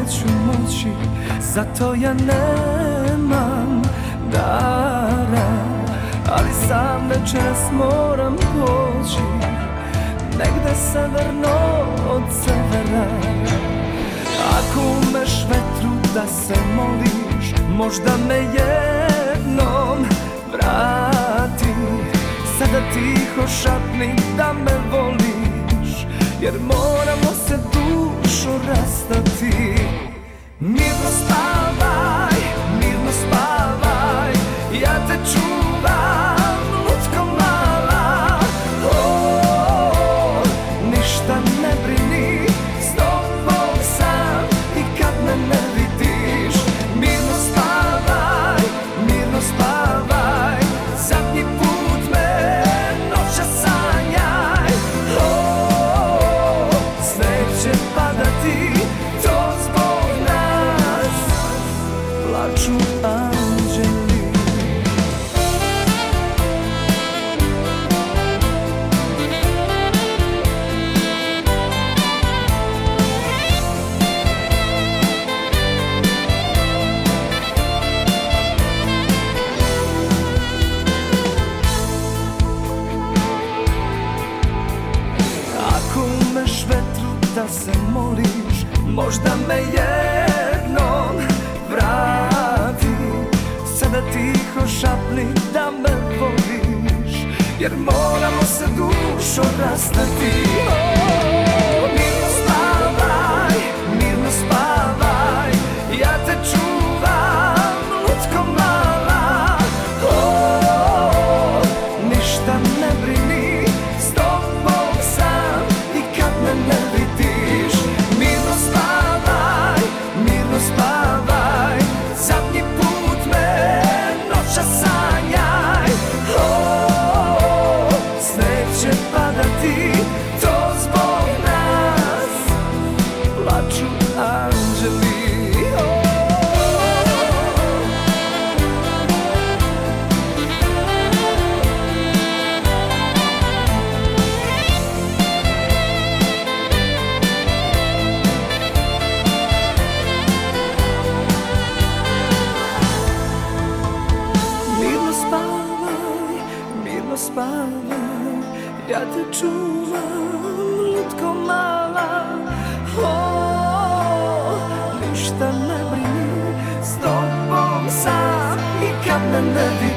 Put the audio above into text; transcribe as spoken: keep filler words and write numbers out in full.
neću moći, zato ja nemam dara. Ali sam večeras moram poći negde severno od severa. Ako umeš vetru da se moliš, možda me jednom vrati. Sada tiho šapni da me voliš, jer moramo se dušo rastati. Mirno spavaj, mirno spavaj, ja te čuvam, lutko mala. O, ništa ne brini, s tobom sam i kad me ne vidiš. Mirno spavaj, mirno spavaj, zadnji put me noća sanjaj. O, sneg će padati, to zbog nas plaču anđeli. Da se moliš, možda me jednom vrati. Sada tiho šapni da me voliš, jer moramo se dušo rastati. O, mirno spavaj, mirno spavaj, ja te čuvam, lutko mala. O, ništa ne brini, s tobom sam i kad me ne vidiš. Mirno spavaj, mirno spavaj, zadnji put me noća sanjaj. O, sneg će padati, to zbog nas plaču anđeli. Spavaj, ja te čuvam, lutko mala. O, ništa ne brini, s tobom sam i kad me ne vidiš.